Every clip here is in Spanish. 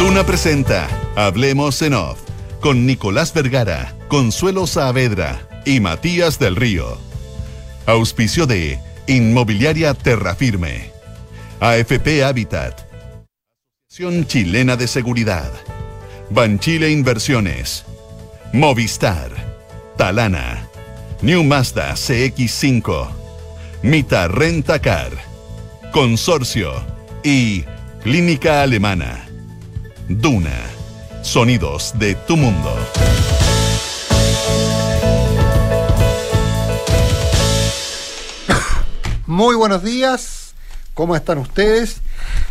Duna presenta Hablemos en Off con Nicolás Vergara, Consuelo Saavedra y Matías del Río. Auspicio de Inmobiliaria Terrafirme, AFP Habitat, Asociación Chilena de Seguridad, Banchile Inversiones, Movistar, Talana, New Mazda CX-5, Mita Rent-A-Car, Consorcio y Clínica Alemana. Duna, sonidos de tu mundo. Muy buenos días, ¿cómo están ustedes?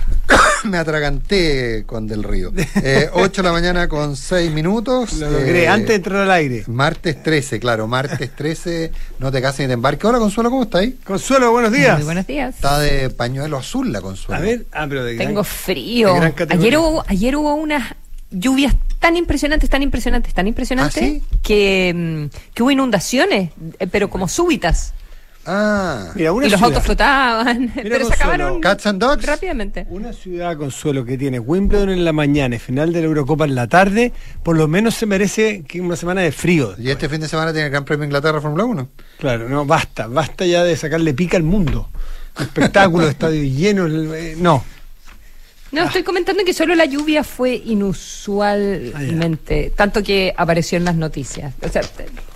Me atraganté con Del Río. 8 de la mañana con 6 minutos. Lo logré antes de entrar al aire. Martes 13, claro, martes 13, no te cases ni te embarques. Hola, Consuelo, ¿cómo está ahí? Consuelo, buenos días. Muy buenos días. Está de pañuelo azul la Consuelo. A ver, pero de Tengo frío. de gran categoría. Ayer hubo unas lluvias tan impresionantes, ¿Ah, sí? que hubo inundaciones, pero como súbitas. Ah, Mira, una Y los ciudad, autos flotaban, pero se Consuelo, acabaron Cats and Dogs. rápidamente. una ciudad, Consuelo, que tiene Wimbledon en la mañana y final de la Eurocopa en la tarde, por lo menos se merece que una semana de frío. Y este fin de semana tiene el Gran Premio de Inglaterra Fórmula 1. Claro, no, basta ya de sacarle pica al mundo. Espectáculos, estadios llenos, no. No, estoy comentando que solo la lluvia fue inusualmente, tanto que apareció en las noticias. O sea,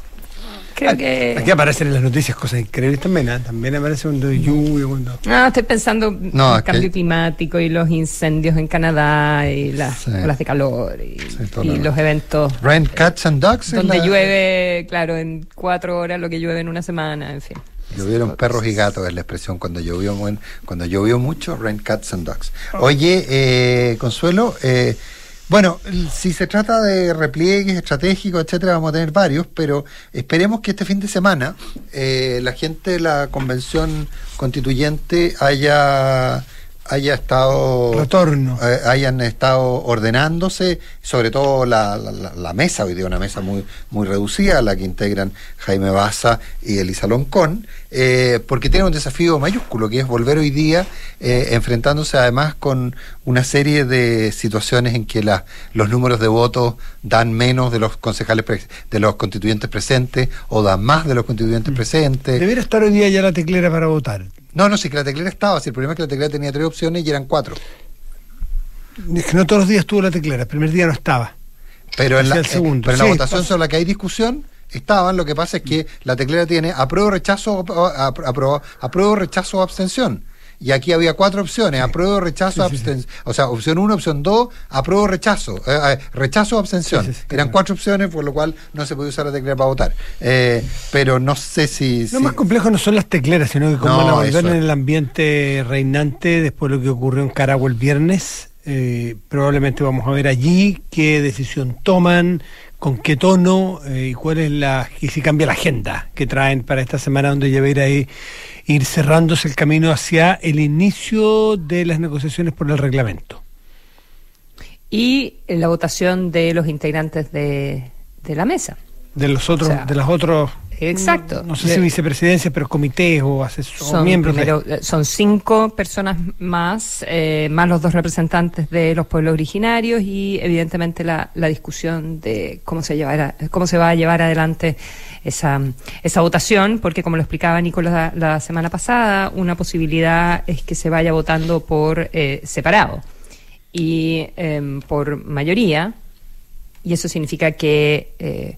creo que... Aquí aparecen en las noticias cosas increíbles también, ¿eh? También aparece cuando hay lluvia, cuando... No, estoy pensando en No, el es que- cambio climático y los incendios en Canadá y las Sí. olas de calor y todo lo- los eventos Rent Cats and Dogs. en donde la- llueve, claro, en 4 horas lo que llueve en una semana, en fin. Llovieron perros y gatos, es la expresión cuando llovió mucho, rain cats and dogs. Oye, Consuelo, bueno, si se trata de repliegues estratégicos, etcétera, vamos a tener varios, pero esperemos que este fin de semana la gente de la convención constituyente haya estado Retorno. hayan estado ordenándose, sobre todo la mesa, hoy día una mesa muy reducida, la que integran Jaime Baza y Elisa Loncón, porque tiene un desafío mayúsculo, que es volver hoy día enfrentándose además con una serie de situaciones en que los números de votos dan menos de los concejales de los constituyentes presentes, o dan más de los constituyentes presentes. Debería estar hoy día ya la teclera para votar. No, sí, que la teclera estaba, si el problema es que la teclera tenía 3 opciones y eran 4. Es que no todos los días tuvo la teclera, el primer día no estaba. Pero en Hacia la, el segundo. pero en la Sí, votación pasa. sobre la que hay discusión estaban, lo que pasa es que la teclera tiene apruebo, rechazo o abstención. Y aquí había 4 opciones, apruebo, rechazo, abstención. O sea, opción 1, opción 2, apruebo, rechazo, rechazo o abstención. Sí, Eran 4 opciones, por lo cual no se podía usar la teclera para votar. Pero no sé si... Lo más complejo no son las tecleras, sino que cómo No, van a volver eso en es. el ambiente reinante después de lo que ocurrió en Caragua el viernes. Probablemente vamos a ver allí qué decisión toman, con qué tono y cuál es y si cambia la agenda que traen para esta semana, donde ya va a ir cerrándose el camino hacia el inicio de las negociaciones por el reglamento. Y la votación de los integrantes de la mesa. De los otros, O sea, de las otros, Exacto. no sé si vicepresidencias, pero comités o miembros Son 5 personas más, más los 2 representantes de los pueblos originarios y evidentemente la discusión de cómo se va a llevar adelante esa votación, porque como lo explicaba Nicolás la semana pasada, una posibilidad es que se vaya votando por separado y por mayoría. Y eso significa que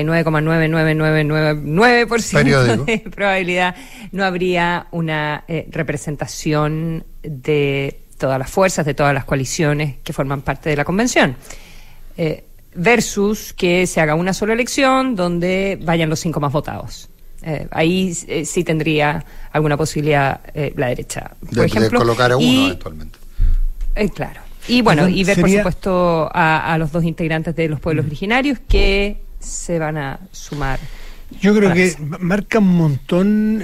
99,99999% de probabilidad no habría una representación de todas las fuerzas, de todas las coaliciones que forman parte de la convención. Versus que se haga una sola elección donde vayan los 5 más votados. Ahí sí tendría alguna posibilidad la derecha, por ejemplo. De colocar a uno eventualmente. Claro. Y bueno, Perdón, y ver sería... por supuesto a los 2 integrantes de los pueblos originarios que se van a sumar. Yo creo que marca un montón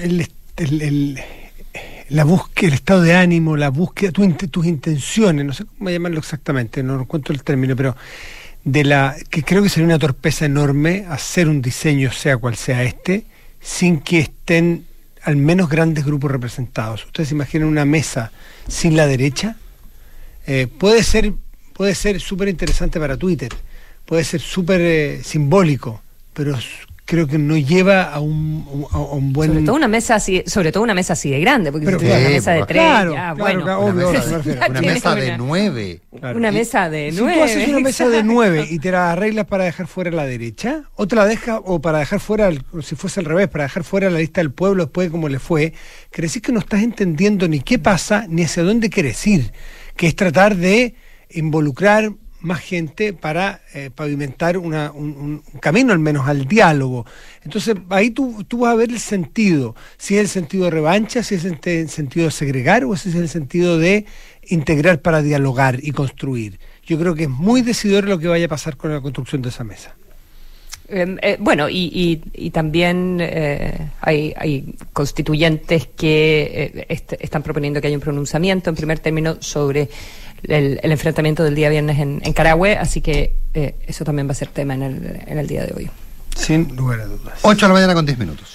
la búsqueda, el estado de ánimo, la búsqueda, tus intenciones, no sé cómo llamarlo exactamente, no encuentro el término, pero que creo que sería una torpeza enorme hacer un diseño, sea cual sea sin que estén al menos grandes grupos representados. ¿Ustedes se imaginan una mesa sin la derecha? Puede ser puede ser súper interesante para Twitter, puede ser súper simbólico, pero creo que no lleva a un buen... Sobre todo una mesa así de grande, porque pero, si tuviera una mesa de 3, una mesa de 9. Claro. Una mesa de 9. Si tú haces una mesa de 9 y te la arreglas para dejar fuera la derecha, o te la dejas, o para dejar fuera, si fuese al revés, para dejar fuera la lista del pueblo después de cómo le fue, quiere decir que no estás entendiendo ni qué pasa, ni hacia dónde quieres ir, que es tratar de involucrar más gente para pavimentar un camino al menos al diálogo. Entonces ahí tú vas a ver el sentido, si es el sentido de revancha, si es el sentido de segregar o si es el sentido de integrar para dialogar y construir. Yo creo que es muy decidor lo que vaya a pasar con la construcción de esa mesa. Bueno, y también hay constituyentes que están proponiendo que haya un pronunciamiento en primer término sobre el enfrentamiento del día viernes en Carahue, así que eso también va a ser tema en el día de hoy. Sin lugar a dudas. 8 de la mañana con 10 minutos.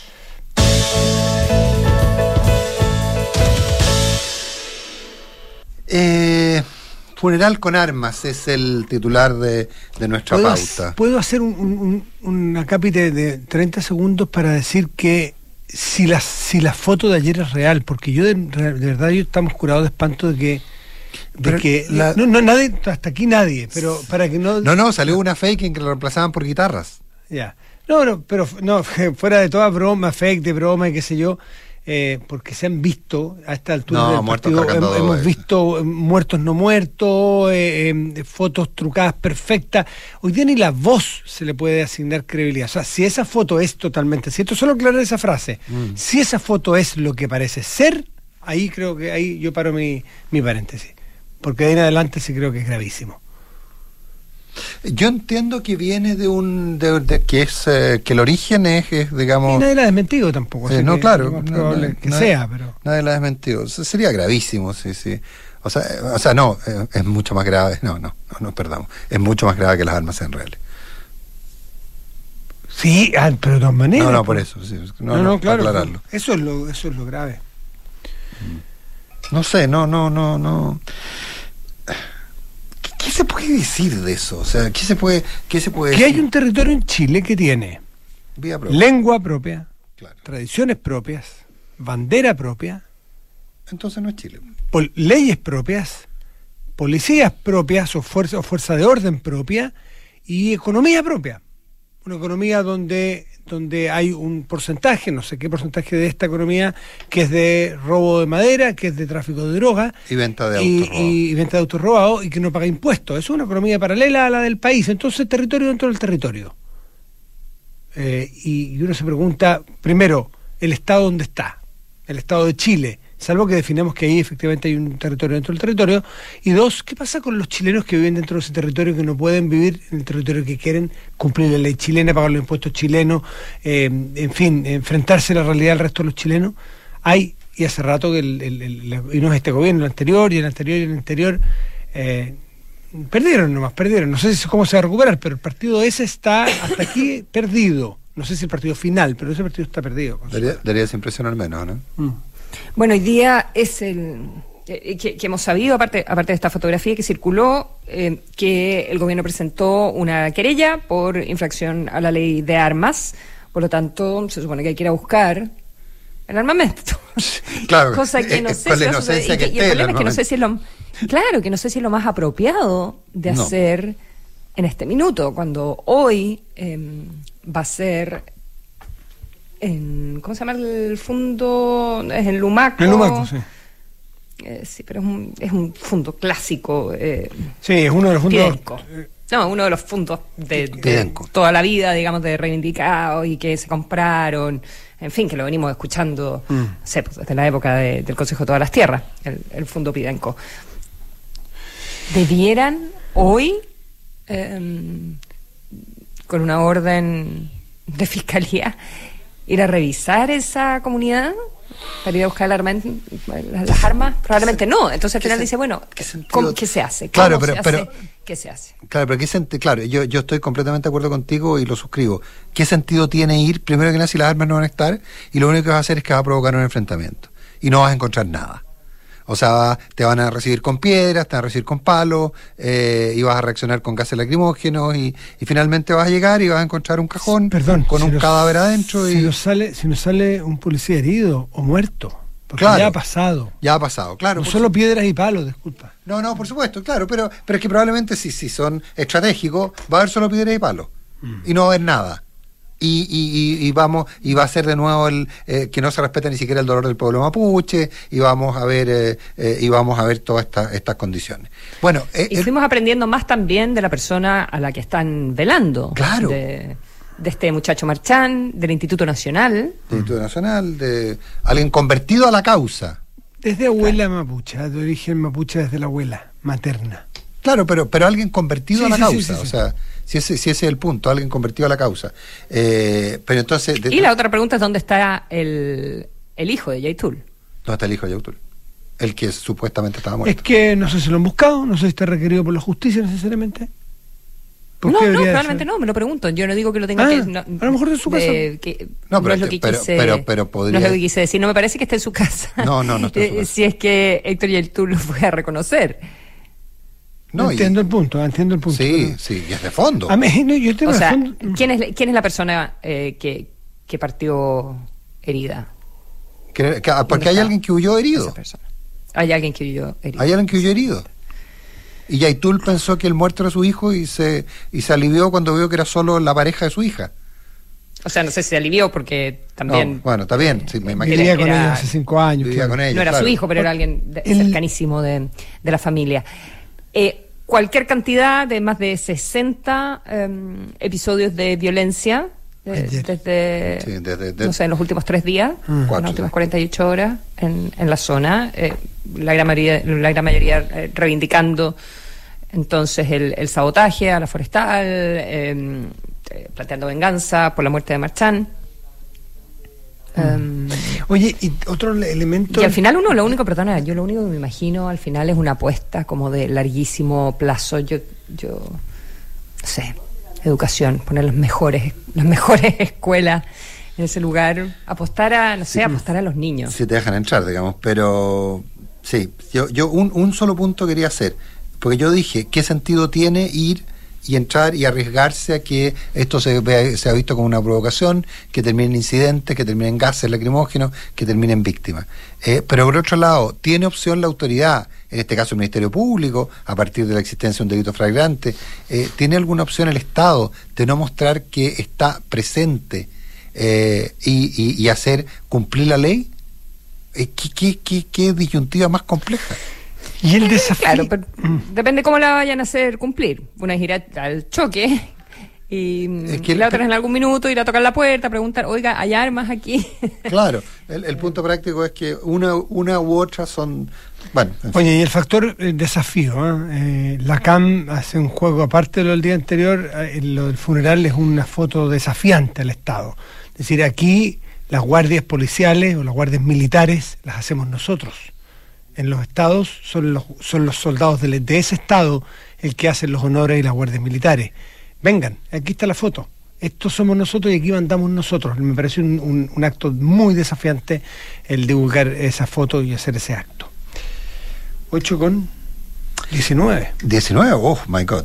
Funeral con armas es el titular de nuestra pauta. ¿Puedo hacer un acápite de 30 segundos para decir que si la foto de ayer es real? Porque yo de verdad estamos curados de espanto de que nadie, hasta aquí nadie, pero para que no salió una fake en que lo reemplazaban por guitarras. Ya. Pero fuera de toda broma, fake de broma y qué sé yo, porque se han visto a esta altura del partido, hemos visto muertos no muertos, fotos trucadas perfectas. Hoy día ni la voz se le puede asignar credibilidad. O sea, si esa foto es totalmente cierto, solo aclarar esa frase, si esa foto es lo que parece ser, ahí creo que ahí yo paro mi paréntesis, porque de ahí en adelante sí creo que es gravísimo. Yo entiendo que viene que el origen es digamos... Y nadie la ha desmentido tampoco. No, claro. Es probable que sea, pero... Nadie la ha desmentido. Sería gravísimo, sí. O sea, no, es mucho más grave. No, perdamos. Es mucho más grave que las armas sean reales. Sí, pero de todas maneras. No, por eso. Sí. No, claro. Aclararlo. Eso es lo grave. No sé, no. ¿Qué se puede decir de eso? O sea, ¿qué se puede decir? Que hay un territorio en Chile que tiene lengua propia, claro, tradiciones propias, bandera propia. Entonces no es Chile. Leyes propias, policías propias o fuerza de orden propia y economía propia. Una economía donde hay un porcentaje, no sé qué porcentaje de esta economía, que es de robo de madera, que es de tráfico de droga y venta de autos robados. Y venta de autos robados y que no paga impuestos. Es una economía paralela a la del país. Entonces, territorio dentro del territorio. Y uno se pregunta, primero, el Estado ¿dónde está? El Estado de Chile, salvo que definamos que ahí efectivamente hay un territorio dentro del territorio. Y dos, ¿qué pasa con los chilenos que viven dentro de ese territorio, que no pueden vivir en el territorio que quieren, cumplir la ley chilena, pagar los impuestos chilenos, en fin, enfrentarse a la realidad del resto de los chilenos? Hay, y hace rato que y no es este gobierno, el anterior y el anterior, perdieron. No sé cómo se va a recuperar, pero el partido ese está hasta aquí perdido. No sé si el partido final, pero ese partido está perdido. Daría esa impresión al menos, ¿no? Bueno, hoy día es el que hemos sabido, aparte de esta fotografía que circuló, que el gobierno presentó una querella por infracción a la ley de armas. Por lo tanto, se supone que hay que ir a buscar el armamento. Claro. Cosa que no sé con la inocencia que y el problema es que no sé si es lo más apropiado de hacer en este minuto, cuando hoy va a ser ¿cómo se llama el fondo? Es en Lumaco. En Lumaco, sí. Sí, pero es un fondo clásico. Sí, es uno de los fondos. Uno de los fondos de toda la vida, digamos, de reivindicados y que se compraron. En fin, que lo venimos escuchando, desde la época del Consejo de Todas las Tierras, el fondo Pidenco. Debieran hoy, con una orden de fiscalía, ir a revisar esa comunidad para ir a buscar las armas. Probablemente no. Entonces al final dice, bueno, ¿qué se hace? Claro, ¿qué se hace? Claro, pero claro, yo estoy completamente de acuerdo contigo y lo suscribo. ¿Qué sentido tiene ir, primero que nada, si las armas no van a estar, y lo único que vas a hacer es que vas a provocar un enfrentamiento y no vas a encontrar nada? O sea, te van a recibir con piedras, te van a recibir con palos, y vas a reaccionar con gases lacrimógenos, y finalmente vas a llegar y vas a encontrar un cajón con un cadáver adentro. Si nos sale un policía herido o muerto, porque claro, ya ha pasado. Ya ha pasado, claro. No solo piedras y palos, disculpa. No, por supuesto, claro, pero es que probablemente si son estratégicos, va a haber solo piedras y palos, y no va a haber nada. Y va a ser de nuevo que no se respeta ni siquiera el dolor del pueblo mapuche, y vamos a ver todas estas condiciones. Bueno, y fuimos aprendiendo más también de la persona a la que están velando. Claro. De este muchacho Marchán, del Instituto Nacional. De alguien convertido a la causa. Desde abuela mapuche, de origen mapuche, desde la abuela materna. Claro, pero alguien convertido a la causa, o sea, si ese es el punto, alguien convertido a la causa. Pero entonces... Y la otra pregunta es dónde está el hijo de Yaitul. ¿Dónde está el hijo de Yaitul? El que supuestamente estaba muerto. Es que no sé si lo han buscado, no sé si está requerido por la justicia necesariamente. No, probablemente no, me lo pregunto. Yo no digo que lo tenga que... No, a lo mejor de su casa. Pero es lo que podría... No es lo que quise decir. No me parece que esté en su casa. No está en su casa. Si es que Héctor Yaitul lo fue a reconocer. Entiendo el punto. Sí, y es de fondo. Yo tengo fondo. ¿Quién es la persona que partió herida? Porque hay alguien que huyó herido. Hay alguien que huyó herido. Y Yaitul pensó que el muerto era su hijo y se alivió cuando vio que era solo la pareja de su hija. O sea, no sé si se alivió porque también... No, bueno, está bien, sí, me imagino. Vivía con ella hace 5 años. Con ella, no era su hijo, pero era alguien cercanísimo de la familia. Cualquier cantidad de más de 60 episodios de violencia desde no sé, en los últimos 3 días, en las últimas 48 horas en la zona, la gran mayoría reivindicando entonces el sabotaje a la forestal, planteando venganza por la muerte de Marchán. Oye, y otro elemento... Y al final yo lo único que me imagino al final es una apuesta como de larguísimo plazo. Yo no sé, educación, poner las mejores escuelas en ese lugar, apostar a los niños. Si te dejan entrar, digamos, pero sí, yo un solo punto quería hacer, porque yo dije, ¿qué sentido tiene ir y entrar y arriesgarse a que esto sea visto como una provocación, que termine en incidentes, que termine en gases lacrimógenos, que termine en víctimas? Pero por otro lado, ¿tiene opción la autoridad, en este caso el Ministerio Público, a partir de la existencia de un delito flagrante, tiene alguna opción el Estado de no mostrar que está presente y hacer cumplir la ley? ¿Qué disyuntiva más compleja? Y el desafío... Claro, pero depende cómo la vayan a hacer cumplir. Una es ir al choque y la otra es en algún minuto ir a tocar la puerta, preguntar, oiga, ¿hay armas aquí? Claro, el punto práctico es que una u otra son... Bueno, en fin. Oye, y el factor desafío, la CAM hace un juego, aparte de lo del día anterior, lo del funeral es una foto desafiante al Estado. Es decir, aquí las guardias policiales o las guardias militares las hacemos nosotros. En los estados son los soldados de ese estado el que hacen los honores y las guardias militares. Vengan, aquí está la foto. Estos somos nosotros y aquí mandamos nosotros. Me parece un acto muy desafiante el divulgar esa foto y hacer ese acto. 8:19. 19, oh my God.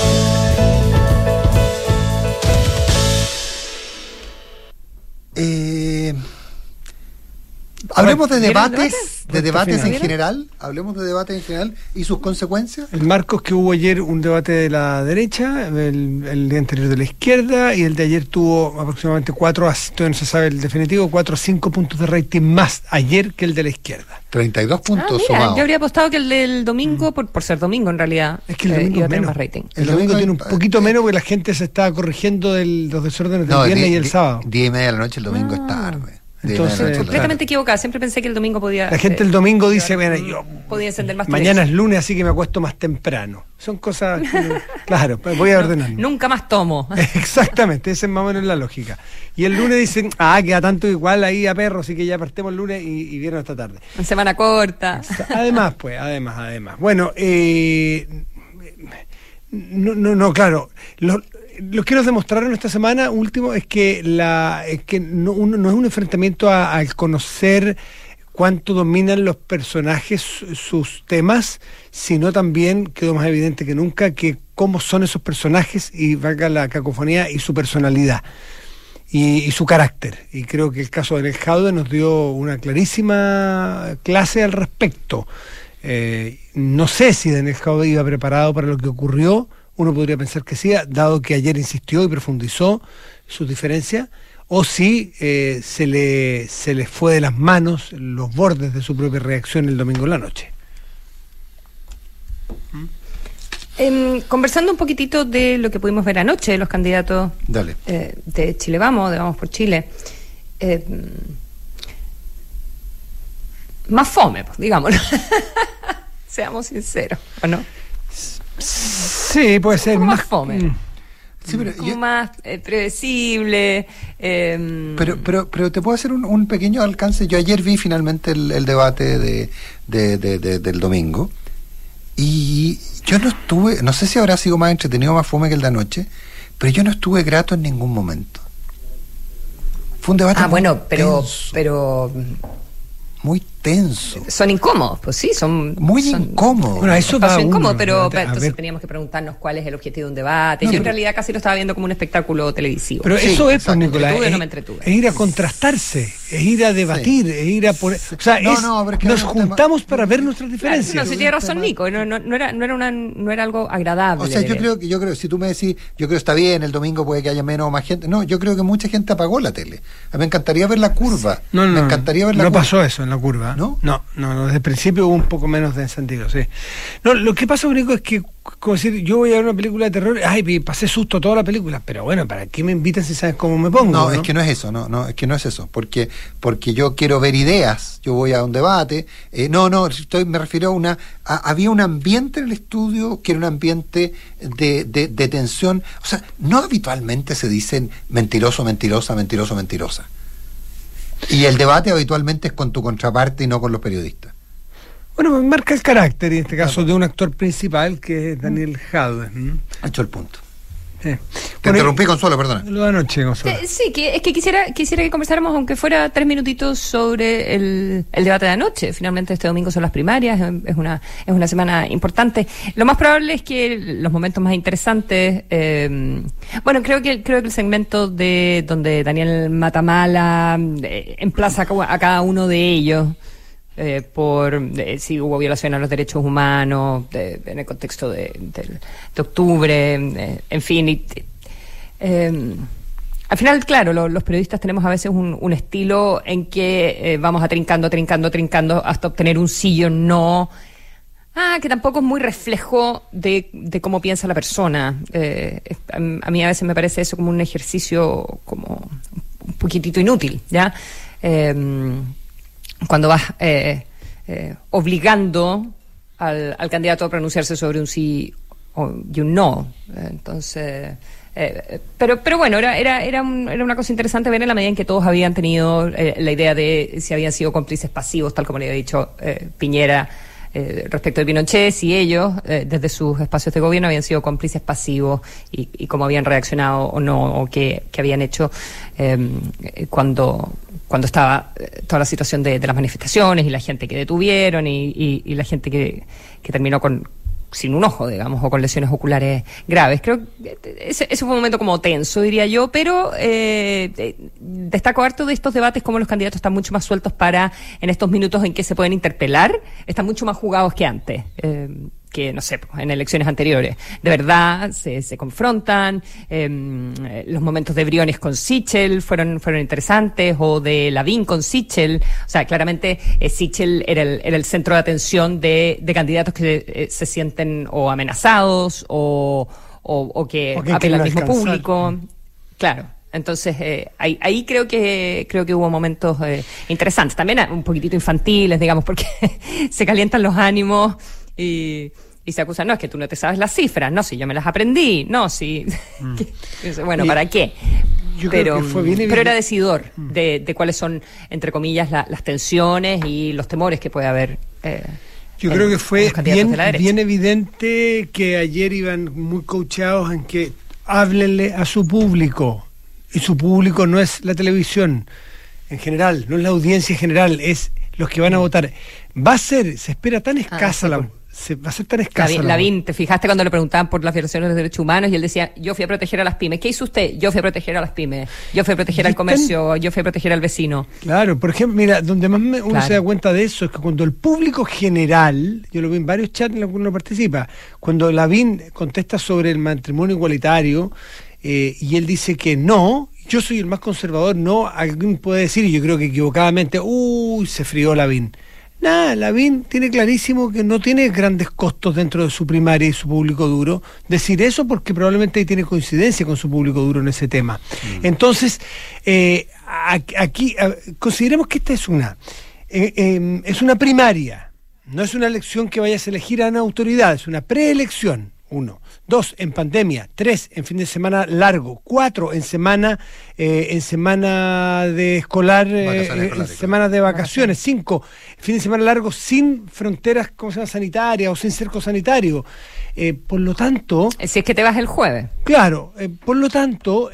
Hablemos de debates en general, y sus consecuencias. El marco es que hubo ayer un debate de la derecha, el día anterior de la izquierda, y el de ayer tuvo aproximadamente 4, todavía no se sabe el definitivo, 4 o 5 puntos de rating más ayer que el de la izquierda. 32 puntos sumados. Yo habría apostado que el del domingo, por ser domingo en realidad, es que el domingo iba a tener más rating. El domingo tiene un poquito menos porque la gente se está corrigiendo de los desórdenes del viernes y el sábado. 10:30 de la noche, el domingo es tarde. Entonces, completamente equivocada. Siempre pensé que el domingo podía... La gente el domingo dice, bueno, yo podía encender más mañana es lunes, así que me acuesto más temprano. Son cosas que, claro, voy a ordenar. Nunca más tomo. Exactamente, esa es más o menos la lógica. Y el lunes dicen, queda tanto igual ahí a perro, así que ya partemos el lunes y viernes esta tarde. En semana corta. Además. Bueno, claro, lo que nos demostraron esta semana último es que no es un enfrentamiento al conocer cuánto dominan los personajes sus temas, sino también quedó más evidente que nunca que cómo son esos personajes, y valga la cacofonía, y su personalidad y su carácter. Y creo que el caso de Daniel Jadue nos dio una clarísima clase al respecto. No sé si Daniel Jadue iba preparado para lo que ocurrió. Uno podría pensar que sí, dado que ayer insistió y profundizó sus diferencias, o si se le fue de las manos los bordes de su propia reacción el domingo en la noche. Conversando un poquitito de lo que pudimos ver anoche, los candidatos de Chile Vamos, de Vamos por Chile, más fome, pues, digámoslo. Seamos sinceros, ¿o no? Sí, puede ser más fome. Sí, pero como más predecible. Pero te puedo hacer un pequeño alcance. Yo ayer vi finalmente el debate del domingo, y yo no estuve, no sé si habrá sido más entretenido o más fome que el de anoche, pero yo no estuve grato en ningún momento. Fue un debate pero muy tenso. Son incómodos, pues sí, son incómodos. Bueno, eso va incómodo, pero a entonces ver, teníamos que preguntarnos cuál es el objetivo de un debate. Yo en realidad casi lo estaba viendo como un espectáculo televisivo. Pero Sí, eso es, exacto. pues, Nicolás, ¿Me entretuve? es ir a contrastarse, es ir a debatir, es ir a poner... O sea, pero es que nos era un juntamos para ver nuestras diferencias. No, si tiene razón Nico, no era algo agradable. O sea, yo creo, si tú me decís, yo creo que está bien, el domingo puede que haya menos o más gente. No, yo creo que mucha gente apagó la tele. Me encantaría ver la curva. Me encantaría ver la curva. No pasó eso en la curva. ¿No? No, desde el principio hubo un poco menos de encendido, sí. No, lo que pasa, Nico, es que, como decir, yo voy a ver una película de terror, pasé susto toda la película, pero bueno, ¿para qué me invitan si sabes cómo me pongo? No, es que no es eso, no, es que no es eso, porque yo quiero ver ideas, yo voy a un debate, me refiero había un ambiente en el estudio que era un ambiente de tensión. O sea, no habitualmente se dicen mentiroso, mentirosa, mentiroso, mentirosa. Y el debate habitualmente es con tu contraparte y no con los periodistas. Bueno, pues marca el carácter, y en este caso de un actor principal, que es Daniel Jadue. Ha hecho el punto. Sí. Te interrumpí, Consuelo, perdona. Lo de anoche, Consuelo. Sí, es que quisiera que conversáramos, aunque fuera 3 minutitos, sobre el debate de anoche. Finalmente este domingo son las primarias, es una semana importante. Lo más probable es que los momentos más interesantes, creo que el segmento de donde Daniel Matamala emplaza a cada uno de ellos si hubo violación a los derechos humanos en el contexto de octubre, en fin, al final, claro, los periodistas tenemos a veces un estilo en que vamos a trincando hasta obtener un sí o no, que tampoco es muy reflejo de cómo piensa la persona. A mí a veces me parece eso como un ejercicio como un poquitito inútil, ¿ya? Cuando vas obligando al candidato a pronunciarse sobre un sí y un no. Entonces, pero bueno, era una cosa interesante ver en la medida en que todos habían tenido la idea de si habían sido cómplices pasivos, tal como le había dicho Piñera respecto de Pinochet, si ellos, desde sus espacios de gobierno, habían sido cómplices pasivos y cómo habían reaccionado o no, o qué habían hecho cuando estaba toda la situación de las manifestaciones y la gente que detuvieron y la gente que terminó sin un ojo, digamos, o con lesiones oculares graves. Creo que ese fue un momento como tenso, diría yo, pero destaco harto de estos debates como los candidatos están mucho más sueltos en estos minutos en que se pueden interpelar, están mucho más jugados que antes. Que, no sé, en elecciones anteriores. De verdad, se confrontan. Los momentos de Briones con Sichel fueron interesantes, o de Lavín con Sichel. O sea, claramente Sichel era el centro de atención de candidatos que se sienten o amenazados o que apelan al mismo público. Claro. Entonces, ahí creo que hubo momentos interesantes. También un poquitito infantiles, digamos, porque se calientan los ánimos y se acusan, no, es que tú no te sabes las cifras, no, si yo me las aprendí, no, si... Bueno, ¿para qué? Creo que fue bien pero era decidor de cuáles son, entre comillas, las tensiones y los temores que puede haber. Yo creo que fue bien evidente que ayer iban muy coachados en que háblenle a su público, y su público no es la televisión en general, no es la audiencia en general, es los que van a votar. Se espera tan escasa va a ser tan escasa. Lavín, ¿te fijaste cuando le preguntaban por las violaciones de los derechos humanos y él decía, yo fui a proteger a las pymes? ¿Qué hizo usted? Yo fui a proteger a las pymes, yo fui a proteger al comercio, yo fui a proteger al vecino. Claro, por ejemplo, mira, donde más uno se da cuenta de eso es que cuando el público general, yo lo vi en varios chats en los que uno participa, cuando Lavín contesta sobre el matrimonio igualitario y él dice que no, yo soy el más conservador, no, alguien puede decir, y yo creo que equivocadamente, se frió Lavín. Nada, Lavín tiene clarísimo que no tiene grandes costos dentro de su primaria y su público duro. Decir eso porque probablemente tiene coincidencia con su público duro en ese tema. Entonces, aquí consideremos que esta es una primaria, no es una elección que vayas a elegir a una autoridad, es una preelección. 1, 2, en pandemia. 3, en fin de semana largo. 4, en semana de escolar, en semanas de vacaciones. 5, fin de semana largo sin fronteras sanitarias o sin cerco sanitario. Por lo tanto... Si es que te vas el jueves. Claro, por lo tanto,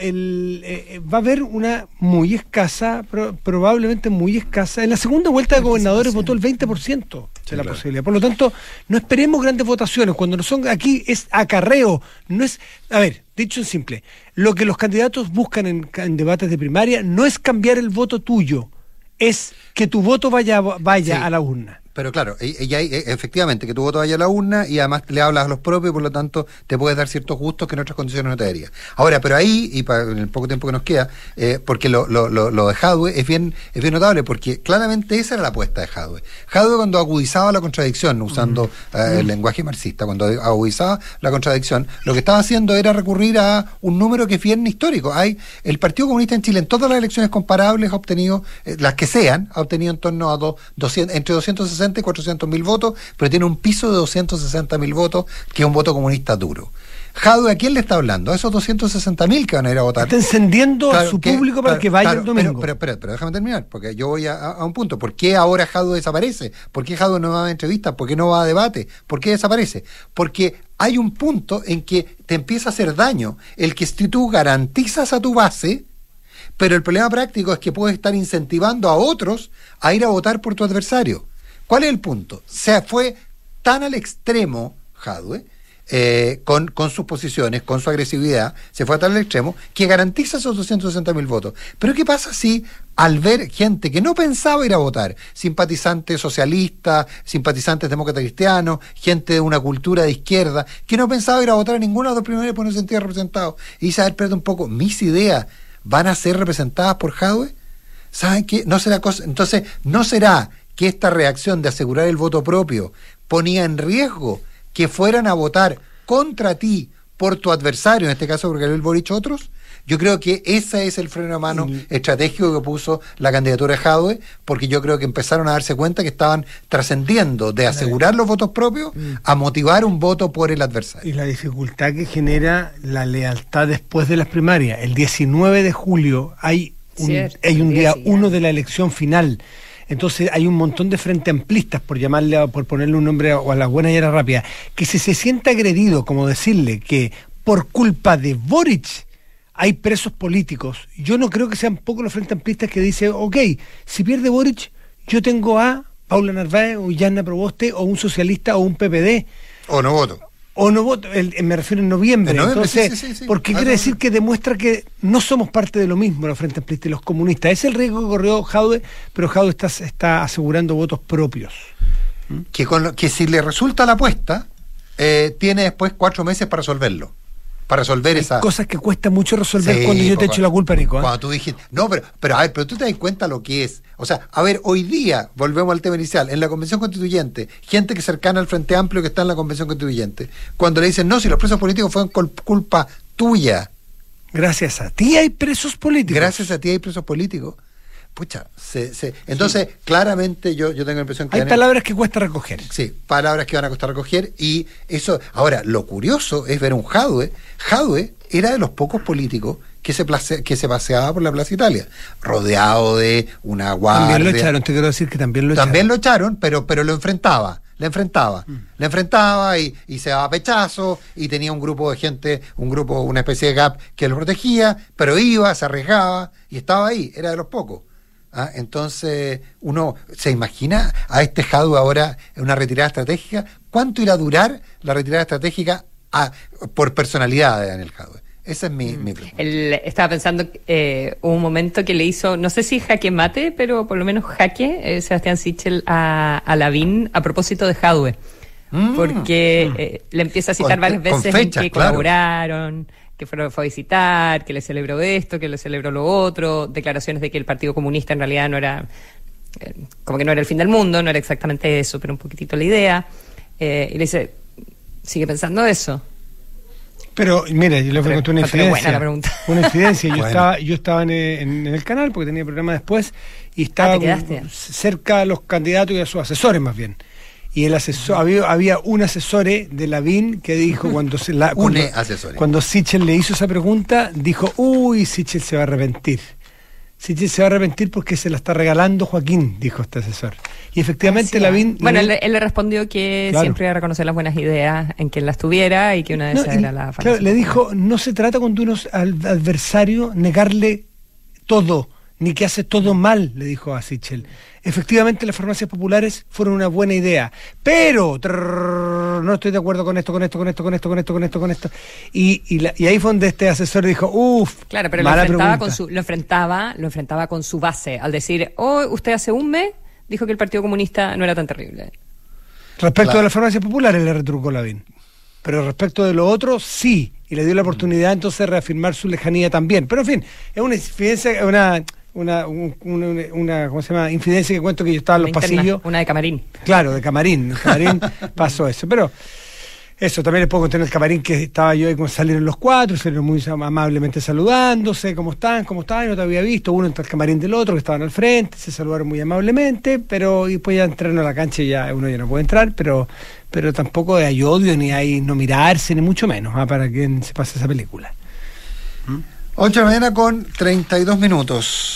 va a haber una muy escasa, probablemente muy escasa. En la segunda vuelta de gobernadores votó el 20% de la posibilidad. Por lo tanto, no esperemos grandes votaciones. Cuando no son aquí es acarreo. No es... A ver, dicho en simple, lo que los candidatos buscan en debates de primaria no es cambiar el voto tuyo, es que tu voto vaya a la urna. Pero claro, efectivamente, que tu voto vaya a la urna y además le hablas a los propios, por lo tanto te puedes dar ciertos gustos que en otras condiciones no te daría. Ahora, pero ahí, y en el poco tiempo que nos queda, porque lo de Jadwe es bien notable, porque claramente esa era la apuesta de Jadwe. Jadwe, cuando agudizaba la contradicción, usando el lenguaje marxista, cuando agudizaba la contradicción, lo que estaba haciendo era recurrir a un número que es bien histórico. El Partido Comunista en Chile, en todas las elecciones comparables, ha obtenido, las que sean, ha obtenido en torno a entre 260 y 400.000 votos, pero tiene un piso de 260.000 votos, que es un voto comunista duro. Jadwe, ¿a quién le está hablando? A esos 260.000 que van a ir a votar. Está encendiendo a su público para que vaya el domingo. Pero déjame terminar, porque yo voy a un punto. ¿Por qué ahora Jadwe desaparece? ¿Por qué Jadwe no va a entrevistas? ¿Por qué no va a debate? ¿Por qué desaparece? Porque hay un punto en que te empieza a hacer daño el que si tú garantizas a tu base, pero el problema práctico es que puedes estar incentivando a otros a ir a votar por tu adversario. ¿Cuál es el punto? O sea, fue tan al extremo Jadwe, con sus posiciones, con su agresividad, se fue a tal extremo que garantiza esos 260.000 votos. Pero ¿qué pasa si al ver gente que no pensaba ir a votar, simpatizantes socialistas, simpatizantes demócratas cristianos, gente de una cultura de izquierda, que no pensaba ir a votar a ninguna de las dos primarias por no se sentía representado, y dice, a ver, espérate un poco, mis ideas van a ser representadas por Jadwe? ¿Saben qué? No será cosa, entonces, no será que esta reacción de asegurar el voto propio ponía en riesgo que fueran a votar contra ti por tu adversario, en este caso por Gabriel Boric otros. Yo creo que ese es el freno de mano estratégico que puso la candidatura de Jadwe, porque yo creo que empezaron a darse cuenta que estaban trascendiendo de asegurar los votos propios a motivar un voto por el adversario. Y la dificultad que genera la lealtad después de las primarias. El 19 de julio hay un día 1 de la elección final. Entonces hay un montón de frente amplistas, por ponerle un nombre a la buena y a la rápida, que si se siente agredido, como decirle que por culpa de Boric hay presos políticos, yo no creo que sean pocos los frente amplistas que dicen, ok, si pierde Boric, yo tengo a Paula Narváez o Yanna Proboste o un socialista o un PPD. O no voto. Me refiero en noviembre. Entonces, sí. Porque quiere decir que demuestra que no somos parte de lo mismo los frentes amplistas y los comunistas. Es el riesgo que corrió Jadwe, pero Jadwe está asegurando votos propios. Que si le resulta la apuesta, tiene después 4 meses para resolverlo. Para resolver esa... cosas que cuesta mucho resolver cuando yo te echo la culpa, Nico. Cuando tú dijiste... No, pero a ver, pero tú te das cuenta lo que es. O sea, a ver, hoy día, volvemos al tema inicial, en la Convención Constituyente, gente que es cercana al Frente Amplio que está en la Convención Constituyente, cuando le dicen, no, si los presos políticos fueron culpa tuya. Gracias a ti hay presos políticos. Gracias a ti hay presos políticos. Pucha, entonces, claramente yo tengo la impresión que... Hay palabras que cuesta recoger. Sí, palabras que van a costar recoger, y eso... Ahora, lo curioso es ver un Jadwe. Jadwe era de los pocos políticos que se paseaba por la Plaza Italia, rodeado de una guardia... También lo echaron, te quiero decir que también lo echaron. También lo echaron, pero lo enfrentaba. Le enfrentaba y se daba pechazo, y tenía un grupo de gente, una especie de GAP que lo protegía, pero iba, se arriesgaba y estaba ahí, era de los pocos. Entonces, uno se imagina a este Jadwe ahora en una retirada estratégica. ¿Cuánto irá a durar la retirada estratégica por personalidad de Daniel Jadwe? Esa es mi pregunta. Él estaba pensando, un momento que le hizo, no sé si jaque mate, pero por lo menos jaque, Sebastián Sichel a Lavín a propósito de Jadwe. Porque le empieza a citar varias veces fechas, en que colaboraron, que fue a visitar, que le celebró esto, que le celebró lo otro, declaraciones de que el Partido Comunista en realidad no era, como que no era el fin del mundo, no era exactamente eso, pero un poquitito la idea. Y le dice, ¿sigue pensando eso? Pero mire, yo le voy a contar una infidencia. Buena la pregunta. Una infidencia. Yo estaba en el canal porque tenía programa después y estaba cerca a los candidatos y a sus asesores más bien. Y el asesor, había un asesor de Lavín que dijo cuando Sichel le hizo esa pregunta, dijo, Sichel se va a arrepentir. Sichel se va a arrepentir porque se la está regalando Joaquín, dijo este asesor. Y efectivamente Lavín... Bueno, él le respondió que siempre iba a reconocer las buenas ideas en quien las tuviera y que una de esas era la farmacia. Claro, le dijo, no se trata cuando uno al adversario negarle todo, ni que hace todo mal, le dijo a Sichel. Efectivamente, las farmacias populares fueron una buena idea, pero no estoy de acuerdo con esto. Y ahí fue donde este asesor dijo, claro, pero lo enfrentaba con su base, al decir, usted hace un mes dijo que el Partido Comunista no era tan terrible. Respecto de las farmacias populares le retrucó Lavín, pero respecto de lo otro, sí, y le dio la oportunidad entonces de reafirmar su lejanía también. Pero en fin, es una infidencia, una ¿cómo se llama? Infidencia que cuento que yo estaba en los pasillos. Una de camarín. Claro, de camarín. En camarín pasó eso. Pero eso, también les puedo contar en el camarín que estaba yo ahí cuando salieron los cuatro, salieron muy amablemente saludándose, ¿cómo están? No te había visto, uno entre el camarín del otro que estaban al frente, se saludaron muy amablemente, pero después ya entraron a la cancha y ya uno ya no puede entrar, pero tampoco hay odio, ni hay no mirarse, ni mucho menos, para quien se pase esa película. 8 de la mañana con 32 minutos.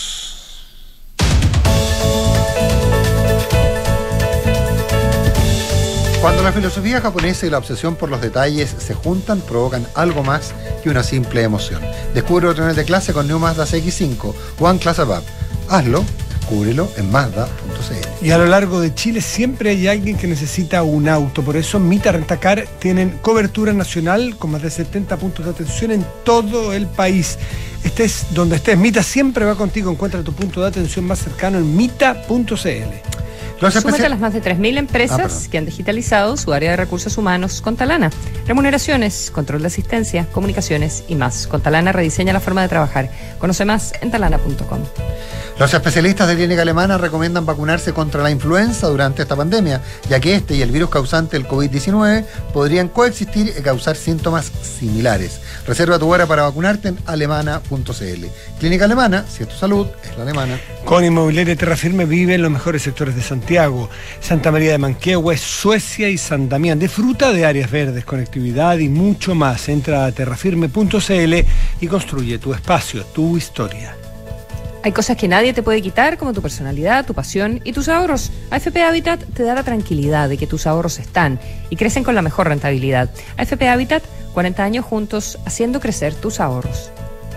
Cuando la filosofía japonesa y la obsesión por los detalles se juntan, provocan algo más que una simple emoción. Descubre otro nivel de clase con New Mazda CX-5, One Class Above. Hazlo, descúbrelo en Mazda.cl. Y a lo largo de Chile siempre hay alguien que necesita un auto. Por eso Mita Rentacar tienen cobertura nacional con más de 70 puntos de atención en todo el país. Estés donde estés, Mita siempre va contigo. Encuentra tu punto de atención más cercano en Mita.cl. Súmate a las más de 3.000 empresas que han digitalizado su área de recursos humanos con Talana. Remuneraciones, control de asistencia, comunicaciones y más. Con Talana rediseña la forma de trabajar. Conoce más en talana.com. Los especialistas de Clínica Alemana recomiendan vacunarse contra la influenza durante esta pandemia, ya que este y el virus causante del COVID-19 podrían coexistir y causar síntomas similares. Reserva tu hora para vacunarte en alemana.cl. Clínica Alemana, si es tu salud, es la alemana. Con Inmobiliaria Terra Firme vive en los mejores sectores de Santiago, Santa María de Manquehue, Suecia y San Damián. Disfruta de áreas verdes, conectividad y mucho más. Entra a terrafirme.cl y construye tu espacio, tu historia. Hay cosas que nadie te puede quitar, como tu personalidad, tu pasión y tus ahorros. AFP Habitat te da la tranquilidad de que tus ahorros están y crecen con la mejor rentabilidad. AFP Habitat, 40 años juntos, haciendo crecer tus ahorros.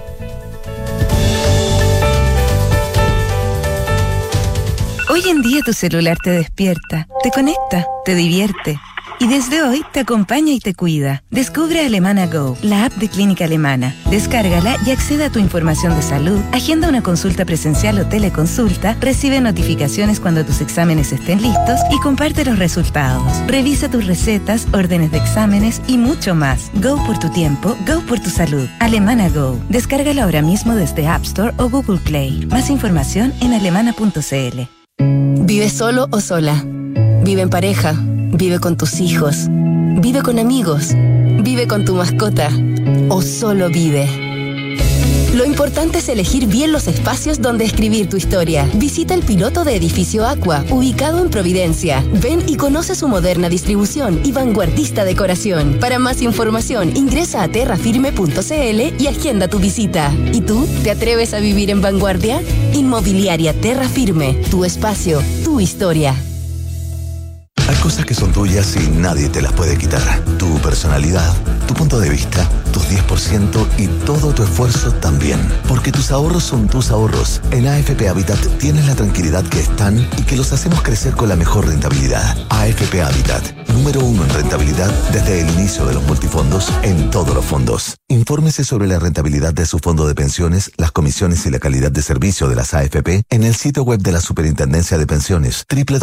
Hoy en día tu celular te despierta, te conecta, te divierte. Y desde hoy te acompaña y te cuida. Descubre Alemana Go, la app de Clínica Alemana. Descárgala y accede a tu información de salud, agenda una consulta presencial o teleconsulta, recibe notificaciones cuando tus exámenes estén listos y comparte los resultados. Revisa tus recetas, órdenes de exámenes y mucho más. Go por tu tiempo, go por tu salud. Alemana Go. Descárgala ahora mismo desde App Store o Google Play. Más información en alemana.cl. ¿Vive solo o sola? ¿Vive en pareja? ¿Vive con tus hijos? ¿Vive con amigos? ¿Vive con tu mascota? ¿O solo vive? Lo importante es elegir bien los espacios donde escribir tu historia. Visita el piloto de Edificio Aqua, ubicado en Providencia. Ven y conoce su moderna distribución y vanguardista decoración. Para más información, ingresa a terrafirme.cl y agenda tu visita. ¿Y tú? ¿Te atreves a vivir en vanguardia? Inmobiliaria Terra Firme. Tu espacio, tu historia. Hay cosas que son tuyas y nadie te las puede quitar. Tu personalidad, tu punto de vista, tus 10% y todo tu esfuerzo también. Porque tus ahorros son tus ahorros. En AFP Habitat tienes la tranquilidad que están y que los hacemos crecer con la mejor rentabilidad. AFP Habitat, número 1 en rentabilidad desde el inicio de los multifondos en todos los fondos. Infórmese sobre la rentabilidad de su fondo de pensiones, las comisiones y la calidad de servicio de las AFP en el sitio web de la Superintendencia de Pensiones,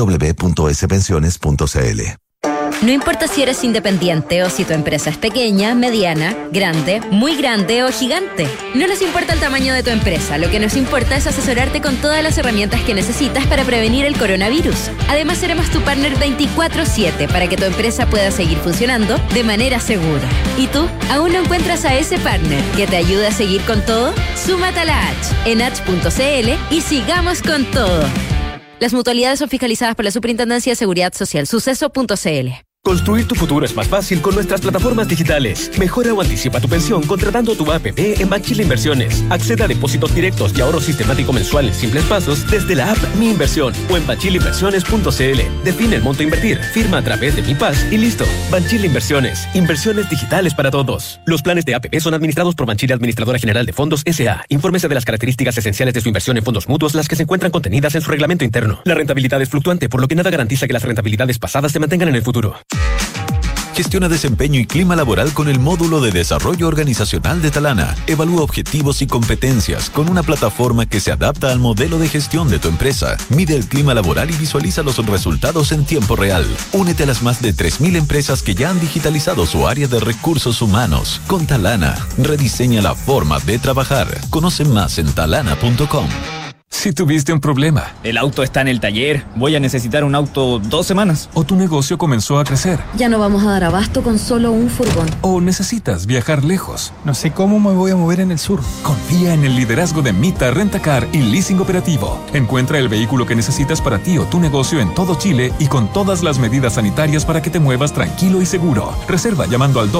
www.spensiones.cl. No importa si eres independiente o si tu empresa es pequeña, mediana, grande, muy grande o gigante. No nos importa el tamaño de tu empresa, lo que nos importa es asesorarte con todas las herramientas que necesitas para prevenir el coronavirus. Además, seremos tu partner 24/7 para que tu empresa pueda seguir funcionando de manera segura. ¿Y tú? ¿Aún no encuentras a ese partner que te ayude a seguir con todo? Súmate a la H en H.cl y sigamos con todo. Las mutualidades son fiscalizadas por la Superintendencia de Seguridad Social. Suceso.cl. Construir tu futuro es más fácil con nuestras plataformas digitales. Mejora o anticipa tu pensión contratando tu APP en Banchile Inversiones. Acceda a depósitos directos y ahorro sistemático mensual en simples pasos desde la app Mi Inversión o en banchileinversiones.cl. Define el monto a invertir, firma a través de Mi Paz y listo. Banchile Inversiones. Inversiones digitales para todos. Los planes de APP son administrados por Banchile Administradora General de Fondos S.A. Infórmese de las características esenciales de su inversión en fondos mutuos, las que se encuentran contenidas en su reglamento interno. La rentabilidad es fluctuante, por lo que nada garantiza que las rentabilidades pasadas se mantengan en el futuro. Gestiona desempeño y clima laboral con el módulo de desarrollo organizacional de Talana. Evalúa objetivos y competencias con una plataforma que se adapta al modelo de gestión de tu empresa. Mide el clima laboral y visualiza los resultados en tiempo real. Únete a las más de 3.000 empresas que ya han digitalizado su área de recursos humanos. Con Talana, rediseña la forma de trabajar. Conoce más en talana.com. Si tuviste un problema. El auto está en el taller. Voy a necesitar un auto 2 semanas. O tu negocio comenzó a crecer. Ya no vamos a dar abasto con solo un furgón. O necesitas viajar lejos. No sé cómo me voy a mover en el sur. Confía en el liderazgo de Mita Rentacar y Leasing Operativo. Encuentra el vehículo que necesitas para ti o tu negocio en todo Chile y con todas las medidas sanitarias para que te muevas tranquilo y seguro. Reserva llamando al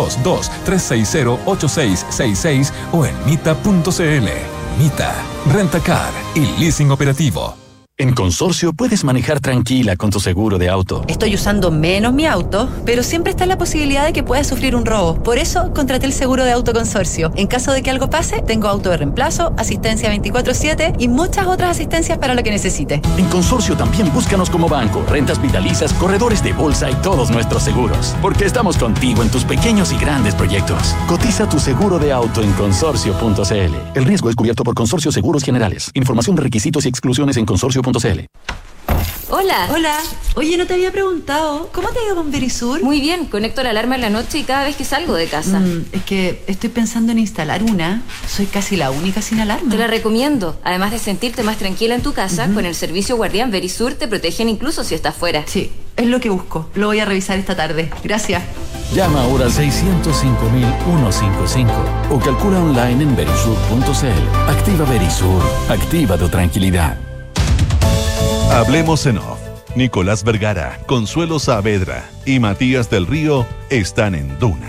22-360-8666 o en mita.cl. Mita, Rentacar y Leasing Operativo. En Consorcio puedes manejar tranquila con tu seguro de auto. Estoy usando menos mi auto, pero siempre está la posibilidad de que pueda sufrir un robo. Por eso contraté el seguro de auto Consorcio. En caso de que algo pase, tengo auto de reemplazo, asistencia 24/7 y muchas otras asistencias para lo que necesite. En Consorcio también búscanos como banco, rentas vitalicias, corredores de bolsa y todos nuestros seguros. Porque estamos contigo en tus pequeños y grandes proyectos. Cotiza tu seguro de auto en consorcio.cl. El riesgo es cubierto por Consorcio Seguros Generales. Información de requisitos y exclusiones en consorcio.cl. Hola. Hola. Oye, no te había preguntado, ¿cómo te ha ido con Verisur? Muy bien, conecto la alarma en la noche y cada vez que salgo de casa. Es que estoy pensando en instalar una. Soy casi la única sin alarma. Te la recomiendo. Además de sentirte más tranquila en tu casa, con el servicio Guardián Verisur te protegen incluso si estás fuera. Sí, es lo que busco. Lo voy a revisar esta tarde. Gracias. Llama ahora al 605.155 o calcula online en verisur.cl. Activa Verisur. Activa tu tranquilidad. Hablemos en off. Nicolás Vergara, Consuelo Saavedra y Matías del Río están en Duna.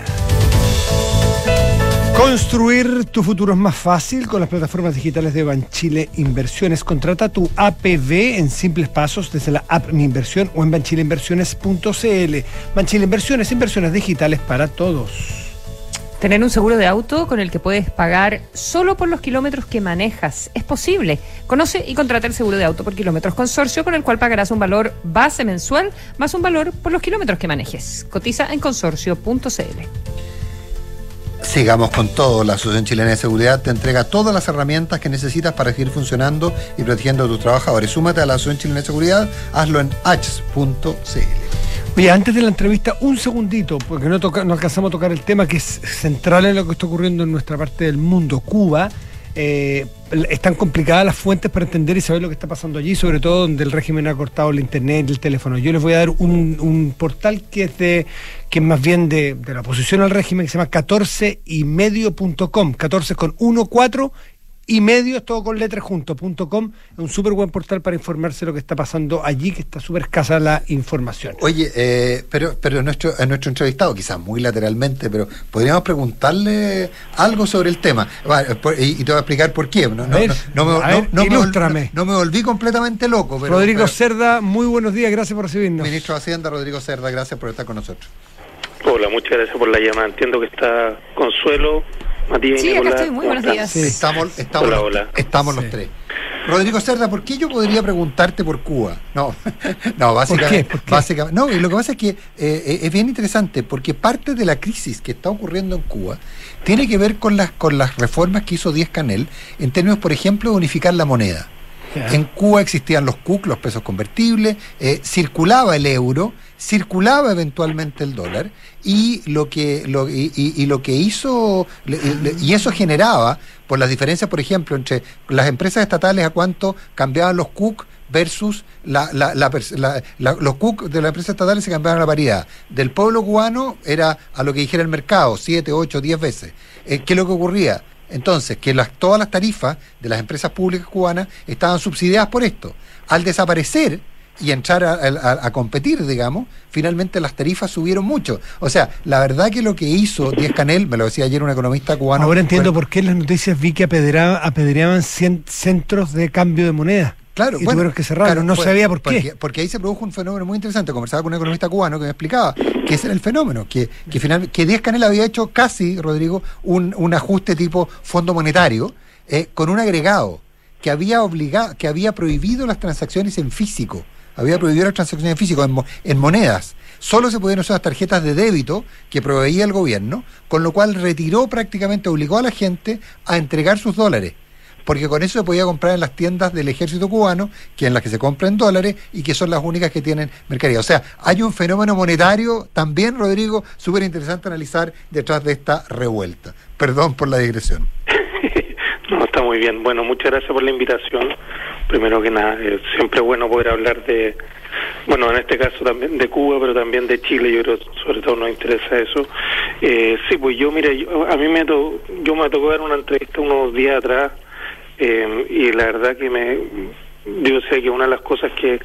Construir tu futuro es más fácil con las plataformas digitales de Banchile Inversiones. Contrata tu APV en simples pasos desde la app Mi Inversión o en banchileinversiones.cl. Banchile Inversiones, inversiones digitales para todos. Tener un seguro de auto con el que puedes pagar solo por los kilómetros que manejas es posible. Conoce y contrata el seguro de auto por kilómetros Consorcio, con el cual pagarás un valor base mensual más un valor por los kilómetros que manejes. Cotiza en consorcio.cl. Sigamos con todo. La Asociación Chilena de Seguridad te entrega todas las herramientas que necesitas para seguir funcionando y protegiendo a tus trabajadores. Súmate a la Asociación Chilena de Seguridad, hazlo en h.cl. Oye, antes de la entrevista, un segundito, porque no alcanzamos a tocar el tema que es central en lo que está ocurriendo en nuestra parte del mundo, Cuba. Están complicadas las fuentes para entender y saber lo que está pasando allí, sobre todo donde el régimen ha cortado el internet y el teléfono. Yo les voy a dar un portal que es más bien de la oposición al régimen, que se llama 14ymedio.com, 14 con 1-4 y medio, es todo con letras junto, .com. Es un súper buen portal para informarse de lo que está pasando allí, que está súper escasa la información. Oye, pero nuestro entrevistado, quizás muy lateralmente, pero podríamos preguntarle algo sobre el tema. Y te voy a explicar por qué. Ilústrame. No me volví completamente loco. Rodrigo Cerda, muy buenos días, gracias por recibirnos. Ministro de Hacienda, Rodrigo Cerda, gracias por estar con nosotros. Hola, muchas gracias por la llamada. Entiendo que está Consuelo, Matías y Nicolás. Acá estoy. Muy buenos días. Sí, estamos los tres. Rodrigo Cerda, ¿por qué yo podría preguntarte por Cuba? No, básicamente. ¿Por qué? Básicamente, no, y lo que pasa es que es bien interesante, porque parte de la crisis que está ocurriendo en Cuba tiene que ver con las reformas que hizo Díaz-Canel en términos, por ejemplo, de unificar la moneda. En Cuba existían los CUC, los pesos convertibles, circulaba el euro, circulaba eventualmente el dólar, y lo que hizo, y eso generaba, por las diferencias, por ejemplo, entre las empresas estatales a cuánto cambiaban los CUC versus los CUC de las empresas estatales se cambiaban a la paridad. Del pueblo cubano era a lo que dijera el mercado, 7, 8, 10 veces. ¿Qué es lo que ocurría? Entonces, que todas las tarifas de las empresas públicas cubanas estaban subsidiadas por esto. Al desaparecer y entrar a competir, digamos, finalmente las tarifas subieron mucho. O sea, la verdad que lo que hizo Díaz-Canel, me lo decía ayer un economista cubano... Ahora entiendo por qué en las noticias vi que apedreaban centros de cambio de moneda. Claro, y tuvieron que cerrar, claro, no sabía por qué. Porque ahí se produjo un fenómeno muy interesante. Conversaba con un economista cubano que me explicaba que ese era el fenómeno, que Díaz-Canel había hecho casi, Rodrigo, un ajuste tipo fondo monetario, con un agregado que había prohibido las transacciones en físico, en monedas. Solo se podían usar las tarjetas de débito que proveía el gobierno, con lo cual obligó a la gente a entregar sus dólares, porque con eso se podía comprar en las tiendas del ejército cubano, que en las que se compran dólares y que son las únicas que tienen mercadería. O sea, hay un fenómeno monetario también, Rodrigo, súper interesante analizar detrás de esta revuelta. Perdón por la digresión. No, está muy bien. Bueno, muchas gracias por la invitación. Primero que nada, siempre es bueno poder hablar en este caso también de Cuba, pero también de Chile. Yo creo que sobre todo nos interesa eso. Sí, pues yo me tocó dar una entrevista unos días atrás, y la verdad que yo sé que una de las cosas que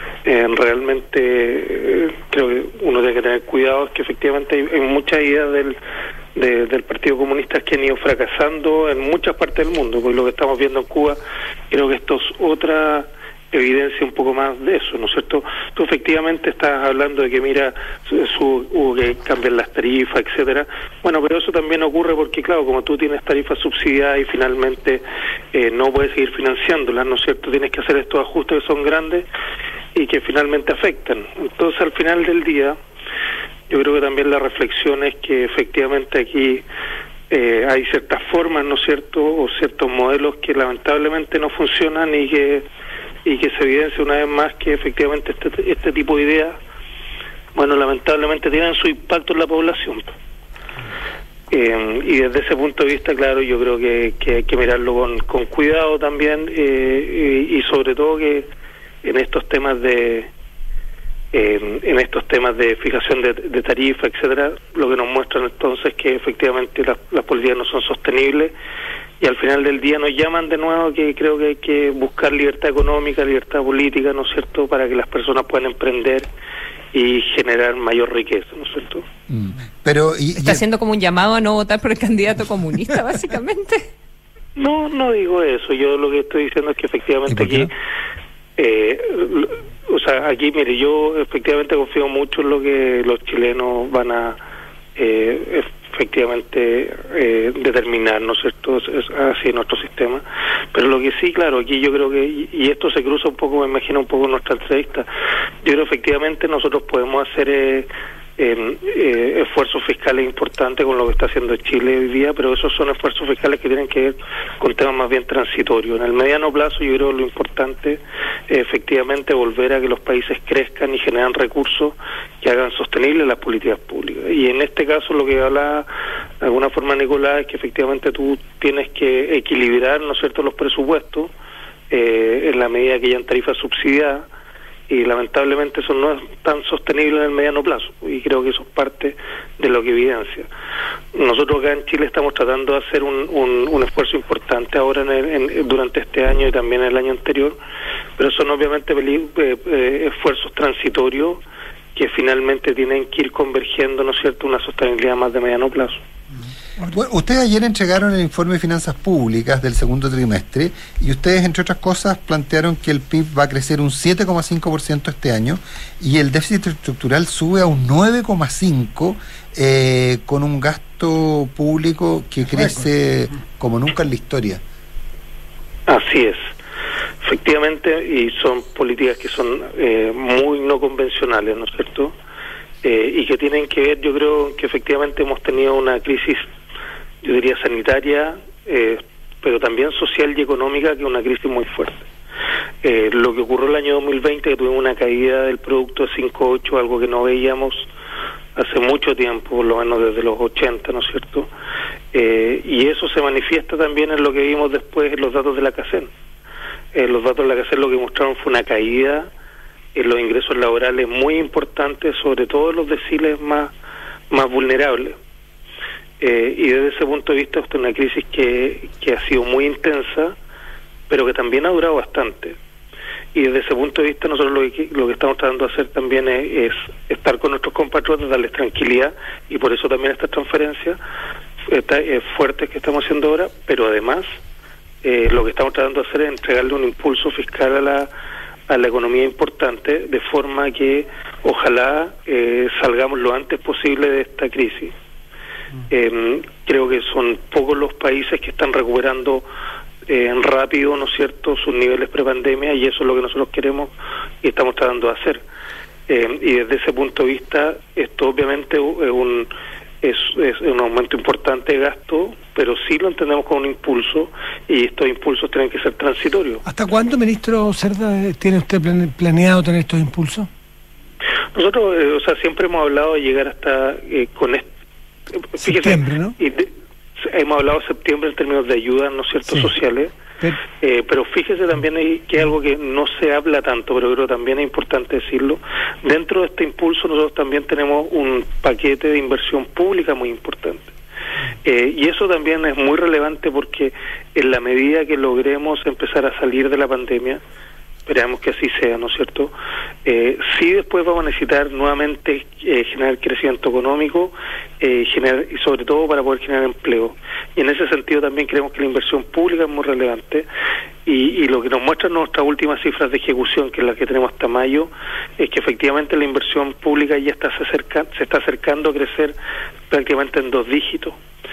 realmente creo que uno tiene que tener cuidado es que efectivamente hay muchas ideas del Partido Comunista que han ido fracasando en muchas partes del mundo, porque lo que estamos viendo en Cuba, creo que esto es otra evidencia un poco más de eso, ¿no es cierto? Tú efectivamente estás hablando de que hubo que cambiar las tarifas, etcétera. Bueno, pero eso también ocurre porque, claro, como tú tienes tarifas subsidiadas y finalmente no puedes seguir financiándolas, ¿no es cierto? Tienes que hacer estos ajustes que son grandes y que finalmente afectan. Entonces, al final del día, yo creo que también la reflexión es que efectivamente aquí hay ciertas formas, ¿no es cierto?, o ciertos modelos que lamentablemente no funcionan y que se evidencia una vez más que efectivamente este tipo de ideas, lamentablemente tienen su impacto en la población. Y desde ese punto de vista, claro, yo creo que hay que mirarlo con cuidado también, y sobre todo que en estos temas de fijación de tarifa, etcétera, lo que nos muestran entonces es que efectivamente las políticas no son sostenibles, y al final del día nos llaman de nuevo que creo que hay que buscar libertad económica, libertad política, ¿no es cierto?, para que las personas puedan emprender y generar mayor riqueza, ¿no es cierto? Está haciendo como un llamado a no votar por el candidato comunista, básicamente. No digo eso. Yo lo que estoy diciendo es que efectivamente aquí, aquí, mire, yo efectivamente confío mucho en lo que los chilenos van a efectivamente determinar, ¿no es cierto?, así nuestro sistema. Pero lo que sí, claro, aquí yo creo que, y esto se cruza un poco, me imagino un poco en nuestra entrevista, yo creo que efectivamente nosotros podemos hacer esfuerzos fiscales importantes con lo que está haciendo Chile hoy día, pero esos son esfuerzos fiscales que tienen que ver con temas más bien transitorios. En el mediano plazo yo creo que lo importante es efectivamente volver a que los países crezcan y generan recursos que hagan sostenibles las políticas públicas. Y en este caso lo que habla de alguna forma Nicolás es que efectivamente tú tienes que equilibrar, ¿no es cierto?, los presupuestos en la medida que hayan tarifas subsidiadas, y lamentablemente eso no es tan sostenible en el mediano plazo, y creo que eso es parte de lo que evidencia. Nosotros acá en Chile estamos tratando de hacer un esfuerzo importante ahora durante este año y también el año anterior, pero son obviamente esfuerzos transitorios que finalmente tienen que ir convergiendo, ¿no es cierto?, una sostenibilidad más de mediano plazo. Bueno, ustedes ayer entregaron el informe de finanzas públicas del segundo trimestre y ustedes, entre otras cosas, plantearon que el PIB va a crecer un 7,5% este año y el déficit estructural sube a un 9,5% con un gasto público que crece como nunca en la historia. Así es. Efectivamente, y son políticas que son muy no convencionales, ¿no es cierto? Y que tienen que ver, yo creo que efectivamente hemos tenido una crisis, yo diría sanitaria, pero también social y económica, que es una crisis muy fuerte. Lo que ocurrió el año 2020, que tuvimos una caída del producto de 5,8, algo que no veíamos hace mucho tiempo, por lo menos desde los 80, ¿no es cierto? Y eso se manifiesta también en lo que vimos después en los datos de la CACEN. Los datos de la CACEN lo que mostraron fue una caída en los ingresos laborales muy importantes, sobre todo en los deciles más vulnerables. Y desde ese punto de vista, esta es una crisis que ha sido muy intensa, pero que también ha durado bastante. Y desde ese punto de vista, nosotros lo que estamos tratando de hacer también es estar con nuestros compatriotas, darles tranquilidad, y por eso también estas transferencias fuertes que estamos haciendo ahora, pero además lo que estamos tratando de hacer es entregarle un impulso fiscal a la economía importante, de forma que ojalá salgamos lo antes posible de esta crisis. Creo que son pocos los países que están recuperando rápido, ¿no es cierto?, sus niveles prepandemia, y eso es lo que nosotros queremos y estamos tratando de hacer. Y desde ese punto de vista, esto obviamente es un aumento importante de gasto, pero sí lo entendemos como un impulso, y estos impulsos tienen que ser transitorios. ¿Hasta cuándo, ministro Cerda, tiene usted planeado tener estos impulsos? Nosotros, siempre hemos hablado de llegar hasta con septiembre, ¿no? Hemos hablado de septiembre en términos de ayudas, ¿no es cierto?, sí, sociales. Pero fíjese también que algo que no se habla tanto, pero creo que también es importante decirlo. Dentro de este impulso nosotros también tenemos un paquete de inversión pública muy importante. Y eso también es muy relevante, porque en la medida que logremos empezar a salir de la pandemia, esperamos que así sea, ¿no es cierto?, sí después vamos a necesitar nuevamente generar crecimiento económico, y sobre todo para poder generar empleo. Y en ese sentido también creemos que la inversión pública es muy relevante, y lo que nos muestran nuestras últimas cifras de ejecución, que es la que tenemos hasta mayo, es que efectivamente la inversión pública ya se está acercando a crecer prácticamente en 2 dígitos.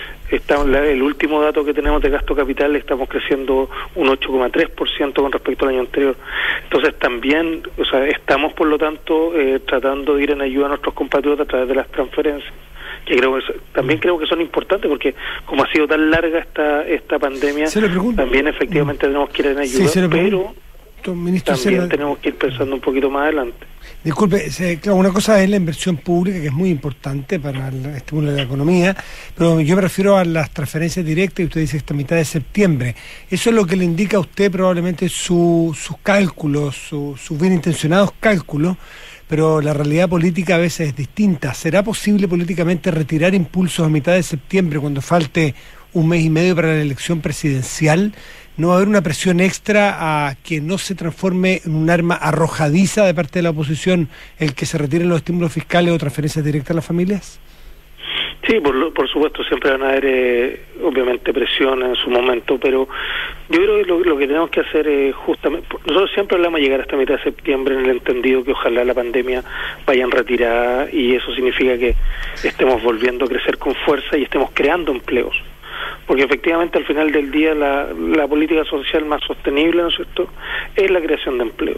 El último dato que tenemos de gasto capital, estamos creciendo un 8,3% con respecto al año anterior. Entonces también, estamos por lo tanto tratando de ir en ayuda a nuestros compatriotas a través de las transferencias, que también creo que son importantes, porque como ha sido tan larga esta pandemia, también efectivamente tenemos que ir en ayuda, pero también tenemos que ir pensando un poquito más adelante. Disculpe, claro, una cosa es la inversión pública, que es muy importante para el estímulo de la economía, pero yo me refiero a las transferencias directas, y usted dice esta mitad de septiembre. Eso es lo que le indica a usted probablemente sus cálculos, sus bien intencionados cálculos, pero la realidad política a veces es distinta. ¿Será posible políticamente retirar impulsos a mitad de septiembre, cuando falte un mes y medio para la elección presidencial? ¿No va a haber una presión extra a que no se transforme en un arma arrojadiza de parte de la oposición el que se retiren los estímulos fiscales o transferencias directas a las familias? Sí, por supuesto, siempre van a haber obviamente presión en su momento, pero yo creo que lo que tenemos que hacer es justamente, nosotros siempre hablamos de llegar hasta mitad de septiembre, en el entendido que ojalá la pandemia vaya en retirada, y eso significa que estemos volviendo a crecer con fuerza y estemos creando empleos. Porque efectivamente al final del día la política social más sostenible, ¿no es cierto?, es la creación de empleo.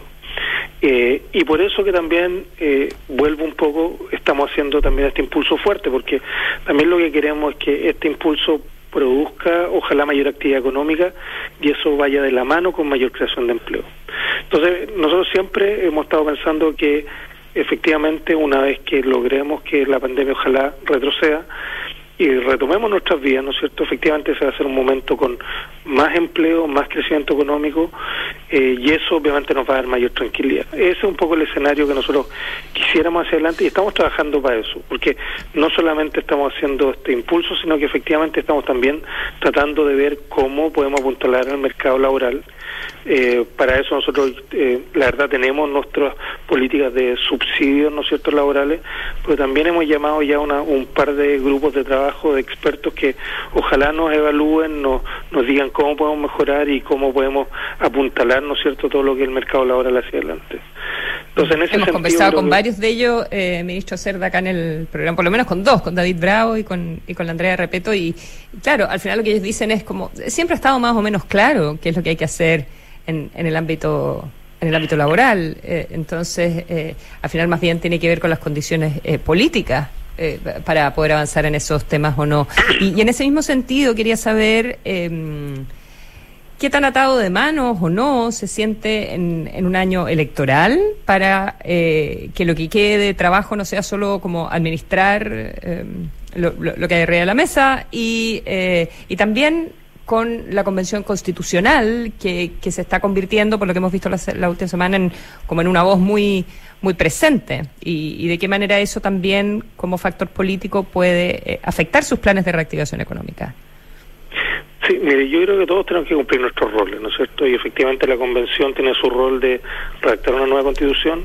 Y por eso que también vuelvo un poco, estamos haciendo también este impulso fuerte, porque también lo que queremos es que este impulso produzca ojalá mayor actividad económica, y eso vaya de la mano con mayor creación de empleo. Entonces nosotros siempre hemos estado pensando que efectivamente una vez que logremos que la pandemia ojalá retroceda y retomemos nuestras vidas, ¿no es cierto?, efectivamente se va a hacer un momento con más empleo, más crecimiento económico, y eso obviamente nos va a dar mayor tranquilidad. Ese es un poco el escenario que nosotros quisiéramos hacia adelante, y estamos trabajando para eso, porque no solamente estamos haciendo este impulso, sino que efectivamente estamos también tratando de ver cómo podemos apuntalar al mercado laboral. Para eso nosotros, la verdad, tenemos nuestras políticas de subsidios, ¿no es cierto?, laborales, pero también hemos llamado ya un par de grupos de trabajo de expertos que ojalá nos evalúen, nos digan cómo podemos mejorar y cómo podemos apuntalar, ¿no es cierto?, todo lo que es el mercado laboral hacia adelante. Entonces, en ese hemos sentido, conversado con varios de ellos, ministro Cerda, acá en el programa, por lo menos con dos, con David Bravo y con la Andrea Repeto, y claro, al final lo que ellos dicen es como, siempre ha estado más o menos claro qué es lo que hay que hacer en el ámbito laboral, entonces al final más bien tiene que ver con las condiciones políticas para poder avanzar en esos temas o no. Y en ese mismo sentido quería saber qué tan atado de manos o no se siente en un año electoral para que lo que quede de trabajo no sea solo como administrar lo que hay arriba de la mesa, y también con la Convención Constitucional que se está convirtiendo, por lo que hemos visto la última semana, como en una voz muy muy presente, y de qué manera eso también como factor político puede afectar sus planes de reactivación económica. Sí, mire, yo creo que todos tenemos que cumplir nuestros roles, ¿no es cierto? Y efectivamente la Convención tiene su rol de redactar una nueva Constitución,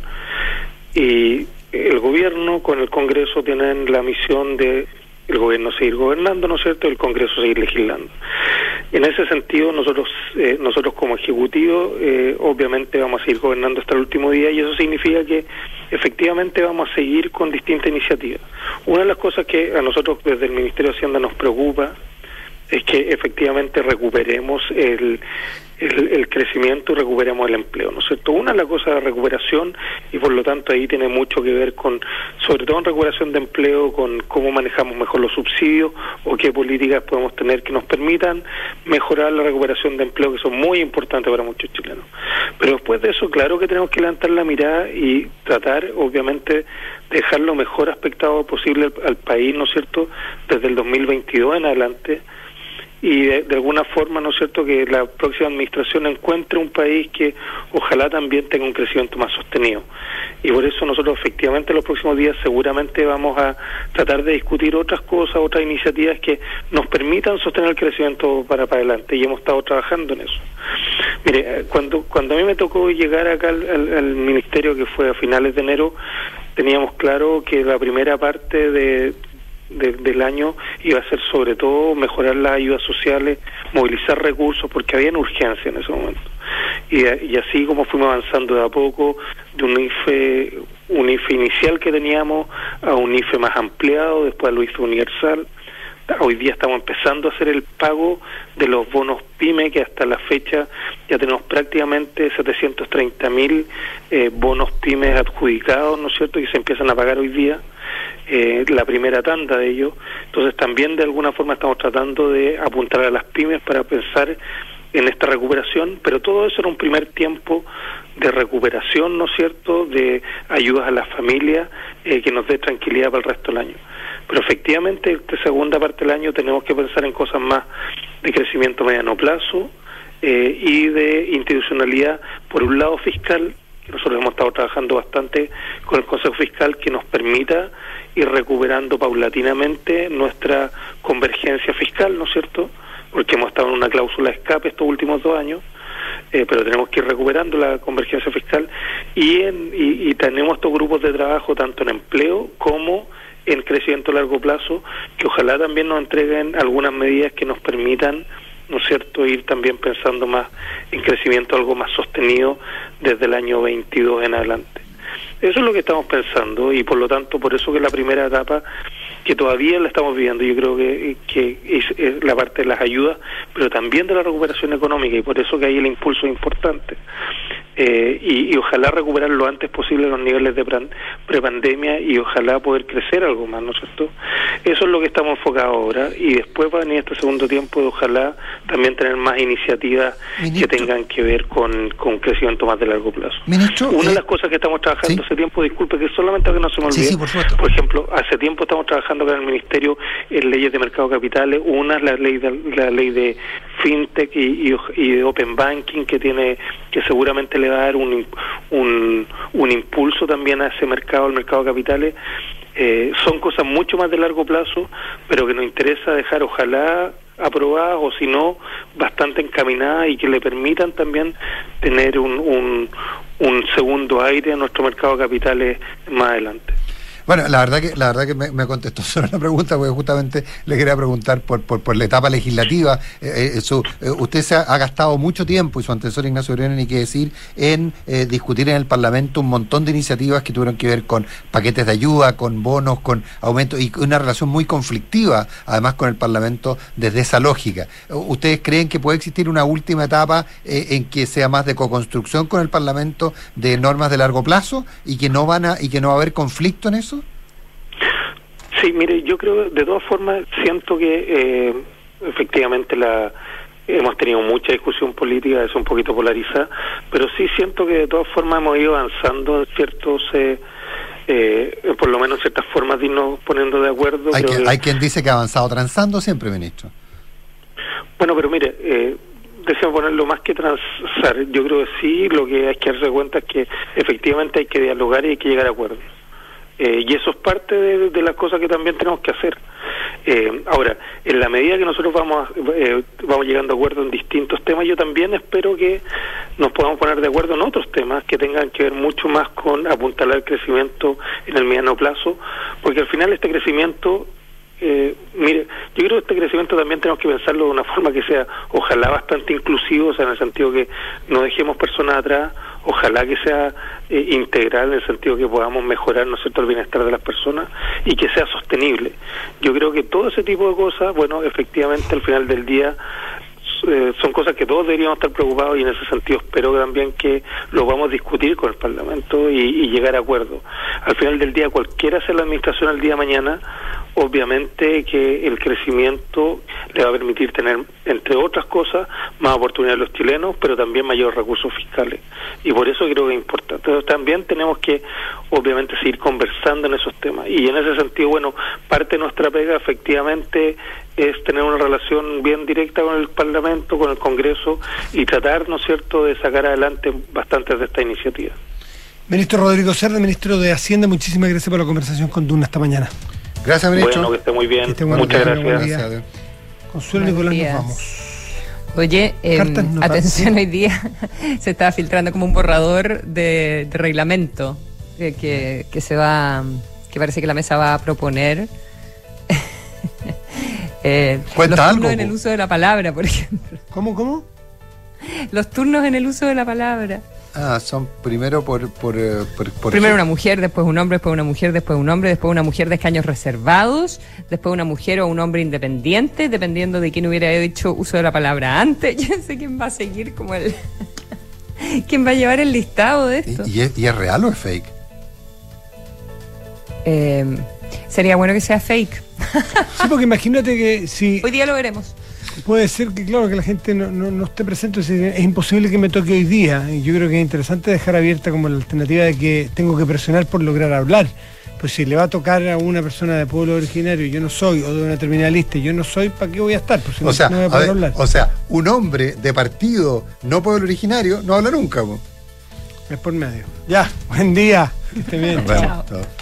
y el gobierno con el Congreso tienen la misión de el gobierno seguir gobernando, ¿no es cierto?, y el Congreso seguir legislando. En ese sentido, nosotros como Ejecutivo, obviamente vamos a seguir gobernando hasta el último día, y eso significa que efectivamente vamos a seguir con distintas iniciativas. Una de las cosas que a nosotros desde el Ministerio de Hacienda nos preocupa es que efectivamente recuperemos el crecimiento y recuperemos el empleo, ¿no es cierto? Una es la cosa de recuperación, y por lo tanto ahí tiene mucho que ver con, sobre todo en recuperación de empleo, con cómo manejamos mejor los subsidios o qué políticas podemos tener que nos permitan mejorar la recuperación de empleo, que son muy importantes para muchos chilenos. Pero después de eso, claro que tenemos que levantar la mirada y tratar, obviamente, de dejar lo mejor aspectado posible al país, ¿no es cierto?, desde el 2022 en adelante, y de alguna forma, ¿no es cierto?, que la próxima administración encuentre un país que ojalá también tenga un crecimiento más sostenido. Y por eso nosotros efectivamente en los próximos días seguramente vamos a tratar de discutir otras cosas, otras iniciativas que nos permitan sostener el crecimiento para adelante, y hemos estado trabajando en eso. Mire, cuando a mí me tocó llegar acá al ministerio, que fue a finales de enero, teníamos claro que la primera parte del año iba a ser sobre todo mejorar las ayudas sociales, movilizar recursos, porque había urgencia en ese momento, y así como fuimos avanzando de a poco de un IFE inicial que teníamos a un IFE más ampliado, después al IFE universal. Hoy día estamos empezando a hacer el pago de los bonos PYME, que hasta la fecha ya tenemos prácticamente 730.000 bonos PYME adjudicados, ¿no es cierto?, y se empiezan a pagar hoy día. La primera tanda de ellos. Entonces también de alguna forma estamos tratando de apuntar a las pymes para pensar en esta recuperación, pero todo eso era un primer tiempo de recuperación, ¿no es cierto?, de ayudas a las familias, que nos dé tranquilidad para el resto del año. Pero efectivamente, esta segunda parte del año tenemos que pensar en cosas más de crecimiento a mediano plazo, y de institucionalidad, por un lado fiscal, que nosotros hemos estado trabajando bastante con el Consejo Fiscal, que nos permita ir recuperando paulatinamente nuestra convergencia fiscal, ¿no es cierto?, porque hemos estado en una cláusula de escape estos últimos 2 años, pero tenemos que ir recuperando la convergencia fiscal, y tenemos estos grupos de trabajo tanto en empleo como en crecimiento a largo plazo, que ojalá también nos entreguen algunas medidas que nos permitan, ¿no es cierto?, ir también pensando más en crecimiento algo más sostenido desde el año 22 en adelante. Eso es lo que estamos pensando, y por lo tanto, por eso que la primera etapa, que todavía la estamos viviendo, yo creo que es la parte de las ayudas, pero también de la recuperación económica, y por eso que ahí el impulso es importante. Y ojalá recuperar lo antes posible los niveles de prepandemia, y ojalá poder crecer algo más, ¿no es cierto? Eso es lo que estamos enfocados ahora, y después va a venir este segundo tiempo de ojalá también tener más iniciativas, ministro, que tengan que ver con crecimiento más de largo plazo. Ministro, una de las cosas que estamos trabajando hace tiempo, disculpe que solamente que no se me olvide, por ejemplo, hace tiempo estamos trabajando acá en el Ministerio en leyes de mercado de capitales. Una es la ley de fintech y de open banking que seguramente le va a dar un impulso también a ese mercado, al mercado de capitales. Son cosas mucho más de largo plazo, pero que nos interesa dejar, ojalá aprobadas, o si no, bastante encaminadas, y que le permitan también tener un segundo aire a nuestro mercado de capitales más adelante. Bueno, la verdad que me contestó solo la pregunta, porque justamente le quería preguntar por la etapa legislativa. Usted se ha gastado mucho tiempo, y su antecesor Ignacio Briones, ni qué decir, en discutir en el Parlamento un montón de iniciativas que tuvieron que ver con paquetes de ayuda, con bonos, con aumentos, y una relación muy conflictiva, además, con el Parlamento desde esa lógica. ¿Ustedes creen que puede existir una última etapa en que sea más de coconstrucción con el Parlamento de normas de largo plazo, y que no va a haber conflicto en eso? Sí, mire, yo creo, de todas formas, siento que efectivamente hemos tenido mucha discusión política, es un poquito polarizada, pero sí siento que de todas formas hemos ido avanzando en ciertos, por lo menos ciertas formas de irnos poniendo de acuerdo. Hay quien dice que ha avanzado transando siempre, ministro. Bueno, pero mire, decíamos ponerlo más que transar. Yo creo que sí, lo que hay que darse cuenta es que efectivamente hay que dialogar y hay que llegar a acuerdos. Y eso es parte de las cosas que también tenemos que hacer. Ahora, en la medida que nosotros vamos llegando a acuerdos en distintos temas, yo también espero que nos podamos poner de acuerdo en otros temas que tengan que ver mucho más con apuntalar el crecimiento en el mediano plazo, porque al final este crecimiento, mire, yo creo que este crecimiento también tenemos que pensarlo de una forma que sea, ojalá, bastante inclusivo, o sea, en el sentido que no dejemos personas atrás, ojalá que sea integral, en el sentido que podamos mejorar, ¿no es cierto?, el bienestar de las personas, y que sea sostenible. Yo creo que todo ese tipo de cosas, bueno, efectivamente al final del día son cosas que todos deberíamos estar preocupados, y en ese sentido espero también que lo vamos a discutir con el Parlamento y llegar a acuerdos. Al final del día, cualquiera sea la administración el día de mañana, obviamente que el crecimiento le va a permitir tener, entre otras cosas, más oportunidades a los chilenos, pero también mayores recursos fiscales, y por eso creo que es importante. Entonces también tenemos que, obviamente, seguir conversando en esos temas, y en ese sentido, bueno, parte de nuestra pega efectivamente es tener una relación bien directa con el Parlamento, con el Congreso, y tratar, ¿no es cierto?, de sacar adelante bastantes de estas iniciativas. Ministro Rodrigo Cerda, ministro de Hacienda, muchísimas gracias por la conversación con Duna esta mañana. Gracias, ministro. Bueno, que esté muy bien. Muchas gracias. Consuelo, Nicolás, nos vamos. Oye, atención, hoy día se estaba filtrando como un borrador de reglamento que parece que la mesa va a proponer. Cuenta los turnos algo, en el uso de la palabra, por ejemplo. ¿Cómo? Los turnos en el uso de la palabra. Son primero primero una mujer, después un hombre, después una mujer, después un hombre, después una mujer de escaños reservados, después una mujer o un hombre independiente, dependiendo de quién hubiera hecho uso de la palabra antes. Yo no sé quién va a seguir como el quién va a llevar el listado de esto. ¿Y es real o es fake? Sería bueno que sea fake. Sí, porque imagínate que si... Hoy día lo veremos. Puede ser que, claro, que la gente no esté presente, es imposible que me toque hoy día. Y yo creo que es interesante dejar abierta como la alternativa de que tengo que presionar por lograr hablar. Pues si le va a tocar a una persona de pueblo originario y yo no soy, o de una determinada lista y yo no soy, ¿para qué voy a estar? Pues si no voy a poder hablar. O sea, un hombre de partido no pueblo originario no habla nunca, po. Es por medio. Ya, buen día. Que esté bien. Chao.